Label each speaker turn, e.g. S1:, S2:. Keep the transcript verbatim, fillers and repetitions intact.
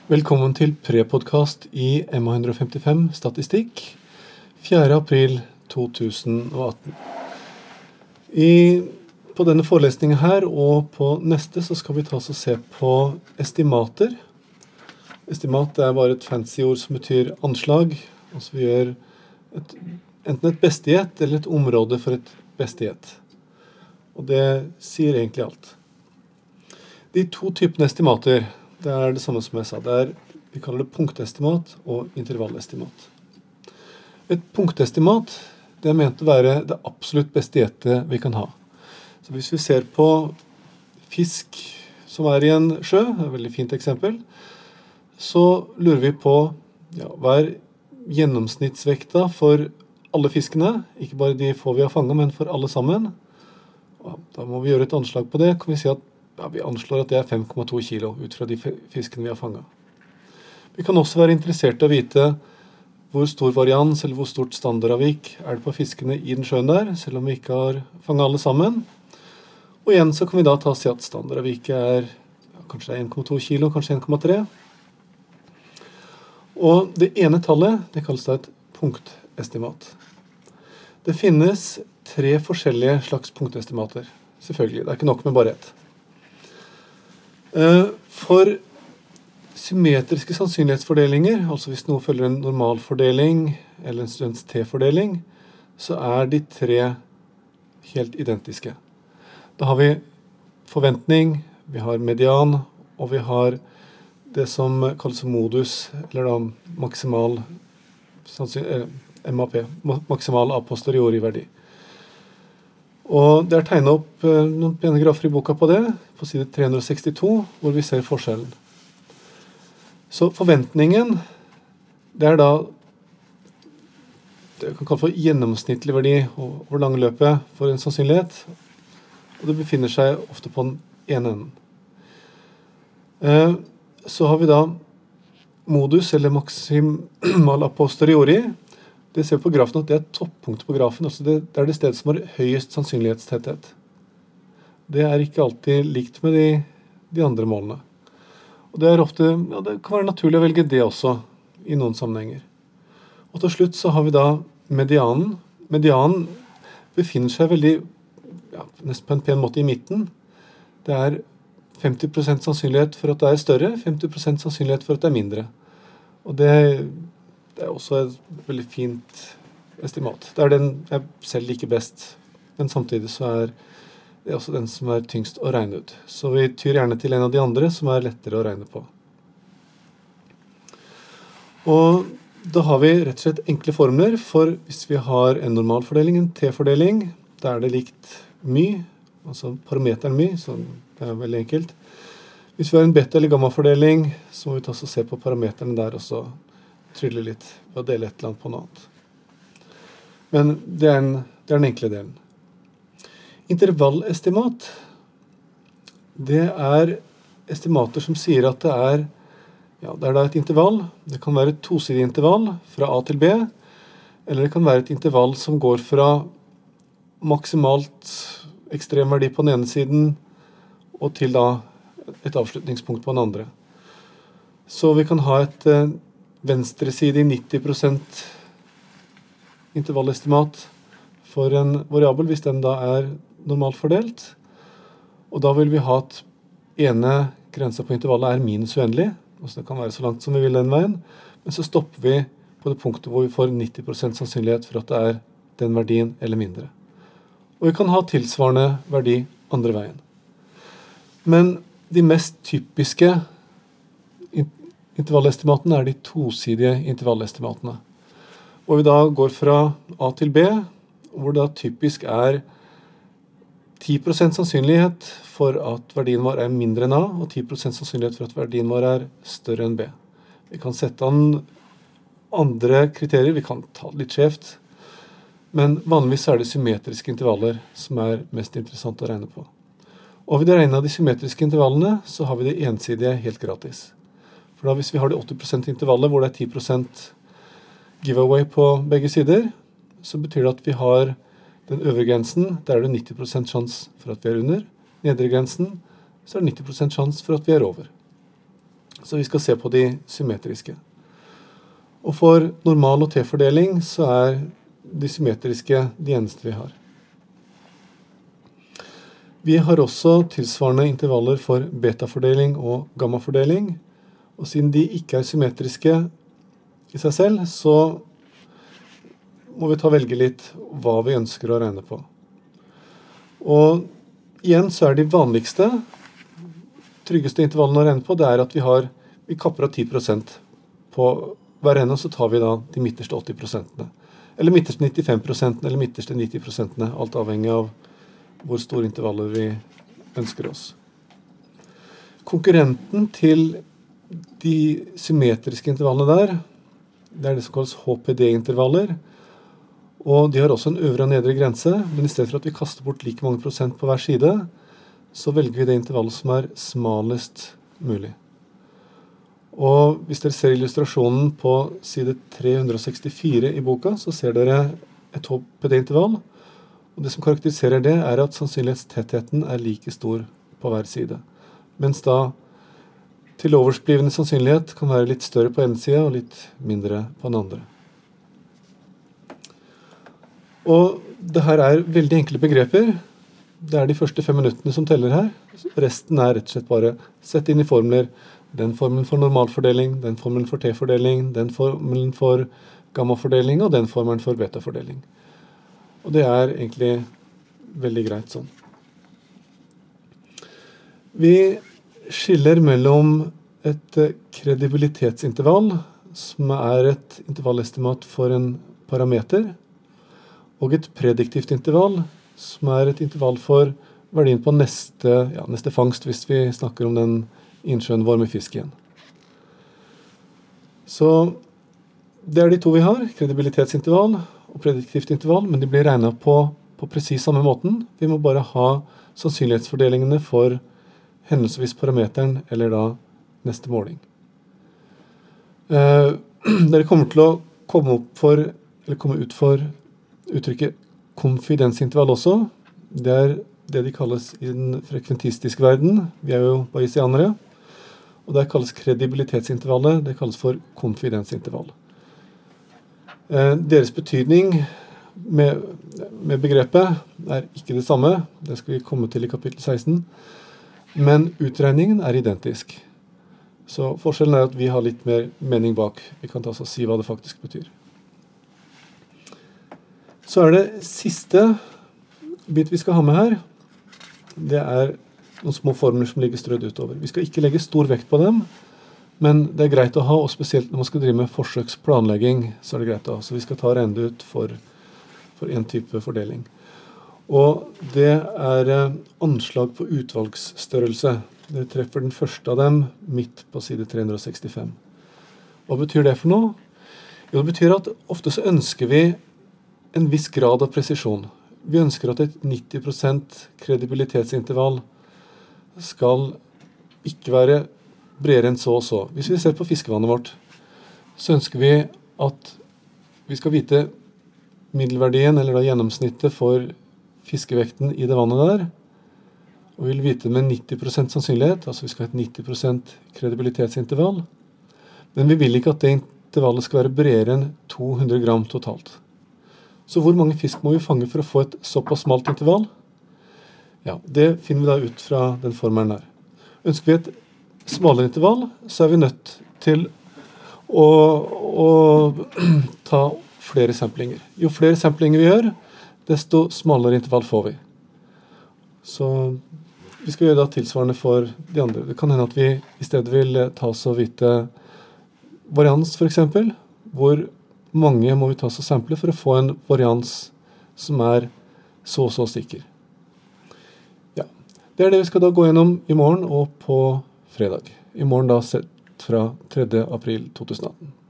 S1: Velkommen til pre-podcast i M H one fifty-five Statistikk, fjerde april to tusen og atten. I, på denne forelesningen her og på neste så skal vi ta oss og se på estimater. Estimat er bare et fancy ord som betyr anslag, altså vi gjør et, enten et bestegjett eller et område for et bestegjett. Og det sier egentlig alt. De to typene estimater, det er det samme som jeg sa. Det er, vi kaller det punktestimat og intervallestimat. Et punktestimat, det er ment å være det absolutt beste gjettet vi kan ha. Så hvis vi ser på fisk som er i en sjø, det er et veldig fint eksempel, så lurer vi på ja, hva er gjennomsnittsvekta for alle fiskene, ikke bare de få vi har fanget, men for alle sammen. Og da må vi gjøre et anslag på det. Kan vi si at Ja, vi anslår at det er fem komma to kilo ut fra de fiskene vi har fanget. Vi kan også være interessert i å vite hvor stor varians eller hvor stort standardavvik er det på fiskene i den sjøen der, selv om vi ikke har fanget alle sammen. Og igjen så kan vi da ta og si at standardavviket er ja, kanskje det er en komma to kilo, kanskje en komma tre. Og det ene tallet, det kalles da et punktestimat. Det finnes tre forskjellige slags punktestimater. Selvfølgelig, det er ikke nok med bare ett. For symmetriske sannsynlighetsfordelinger, altså hvis noe følger en normalfordeling eller en students T-fordeling, så er de tre helt identiske. Da har vi forventning, vi har median, og vi har det som kalles modus, eller da maksimal, M A P, maksimal a posteriori verdi. Og det er tegnet opp eh, noen pene grafer i boka på det, på side tre hundre sekstito, hvor vi ser forskjellen. Så forventningen, det er da, det kan kalle for gjennomsnittlig verdi over lange løpet for en sannsynlighet, og det befinner seg ofte på den ene enden. Eh, så har vi da modus, eller maksimal a posteriori. Det ser på grafen at det er topppunktet på grafen, altså det, det er det stedet som har høyest sannsynlighetstetthet. Det er ikke alltid likt med de, de andre målene. Og det er ofte, ja, det kan være naturlig å velge det også i noen sammenhenger. Og til slutt så har vi da medianen. Medianen befinner seg veldig, ja, nesten på en pen måte i midten. Det er femti prosent sannsynlighet for at det er større, femti prosent sannsynlighet for at det er mindre. Og det Det er også et veldig fint estimat. Det er den jeg selv liker best, men samtidig så er det også den som er tyngst å regne ut. Så vi tyr gjerne til en av de andre som er lettere å regne på. Og da har vi rett og slett enkle formler for hvis vi har en normalfordeling, en T-fordeling, da er det likt my, altså parameteren my, så det er veldig enkelt. Hvis vi har en beta- eller gamma-fordeling, så må vi ta oss og se på parameterne der også, trylle litt og dele et eller annet på noe annet. Men det er, en, det er den enkle delen. Intervallestimat, det er estimater som sier at det er, ja, det er da et intervall. Det kan være et tosidig intervall fra A til B, eller det kan være et intervall som går fra maksimalt ekstrem verdi på den ene siden og til da et avslutningspunkt på den andre. Så vi kan ha et venstre side i nitti prosent intervallestimat for en variabel, hvis den da er normalt fordelt. Og da vil vi ha at ene grensa på intervallet er minus uendelig, altså det kan være så langt som vi vil den veien, men så stopper vi på det punktet hvor vi får nitti prosent sannsynlighet for at det er den verdien eller mindre. Og vi kan ha tilsvarende verdi andre veien. Men de mest typiske intervallestimatene er de tosidige intervallestimatene. Og vi da går fra A til B, hvor det typisk er ti prosent sannsynlighet for at verdien vår er mindre enn A, og ti prosent sannsynlighet for at verdien vår er større enn B. Vi kan sette an andre kriterier, vi kan ta det litt skjevt, men vanligvis er det symmetriske intervaller som er mest interessant å regne på. Og ved å regne av de symmetriske intervallene, så har vi det ensidige helt gratis. For da hvis vi har det åtti prosent intervallet, hvor det er ti prosent giveaway på begge sider, så betyr det at vi har den øvre grensen, der er det nitti prosent sjans for at vi er under. Nedre grensen, så er det nitti prosent sjans for at vi er over. Så vi skal se på de symmetriske. Og for normal- og T-fordeling så er de symmetriske de eneste vi har. Vi har også tilsvarende intervaller for beta-fordeling og gamma-fordeling, og siden de ikke er symmetriske i seg selv, så må vi ta velge litt hva vi ønsker å regne på. Og igjen så er de vanligste, tryggeste intervallene å regne på, det er at vi har, vi kapper av ti prosent på hver ende, så tar vi da de midterste åtti prosentene. Eller midterste nittifem prosentene, eller midterste nitti prosentene, alt avhengig av hvor store intervaller vi ønsker oss. Konkurrenten til de symmetriske intervallene der, det er det som kalles H P D-intervaller, og de har også en øvre og nedre grense, men i stedet for at vi kaster bort like mange prosent på hver side, så velger vi det intervallet som er smalest mulig. Og hvis dere ser illustrasjonen på side tre hundre sekstifire i boka, så ser dere et H P D-intervall, og det som karakteriserer det er at sannsynlighetstettheten er like stor på hver side, mens da til oversblivende sannsynlighet kan være litt større på en side og litt mindre på den andre. Og det her er veldig enkle begreper. Det er de første fem minuttene som teller her. Resten er rett og slett bare sett inn i formler. Den formelen for normalfordeling, den formelen for T-fordeling, den formelen for gamma-fordeling og den formelen for beta-fordeling. Og det er egentlig veldig greit sånn. Vi skiller mellom et kredibilitetsintervall, som er et intervallestimat for en parameter, og et prediktivt intervall, som er et intervall for verdien på neste, ja, neste fangst, hvis vi snakker om den innsjøen vår med fisk igjen. Så det er de to vi har, kredibilitetsintervall og prediktivt intervall, men de blir regnet på på precis samme måten. Vi må bare ha sannsynlighetsfordelingene for henholdsvis parameteren eller da neste måling. Eh, dere kommer til å komme opp for, eller komme ut for uttrykket konfidensintervall også. Det er det de kalles i den frekventistiske verden. Vi er jo bayesianere. Og det kalles kredibilitetsintervallet. Det kalles for konfidensintervall. Eh, deres betydning med, med begrepet er ikke det samme. Det skal vi komme til i kapittel seksten. Men utregningen er identisk. Så forskjellen er at vi har litt mer mening bak. Vi kan ta oss og si hva det faktisk betyr. Så er det siste bit vi skal ha med her. Det er noen små formler som ligger strødd utover. Vi skal ikke legge stor vekt på dem, men det er greit å ha, og spesielt når man skal drive med forsøksplanlegging, så er det greit å ha. Så vi skal ta regne det ut for, for en type fordeling. Og det er anslag på utvalgsstørrelse. Dere treffer den første av dem midt på side tre hundre sekstifem. Hva betyr det for noe? Jo, det betyr at ofte så ønsker vi en viss grad av presisjon. Vi ønsker at et nitti prosent kredibilitetsintervall skal ikke være bredere enn så og så. Hvis vi ser på fiskevannet vårt, så ønsker vi at vi skal vite middelverdien, eller da gjennomsnittet for fiskevekten i det vannet der, og vi vil vite med nitti prosent sannsynlighet, altså vi skal ha et nitti prosent kredibilitetsintervall, men vi vil ikke at det intervallet skal være bredere enn to hundre gram totalt. Så hvor mange fisk må vi fange for å få et såpass smalt intervall? Ja, det finner vi da ut fra den formelen her. Ønsker vi et smalere intervall, så er vi nødt til å, å ta flere samplinger. Jo flere samplinger vi gjør, desto smalere intervall får vi. Så vi skal gjøre det tilsvarende for de andre. Det kan hende at vi i stedet vil ta oss og vite varians for eksempel, hvor mange må vi ta oss og sample for å få en varians som er så og så sikker. Ja, det er det vi skal da gå gjennom i morgen og på fredag. I morgen da sett fra tredje april to tusen atten.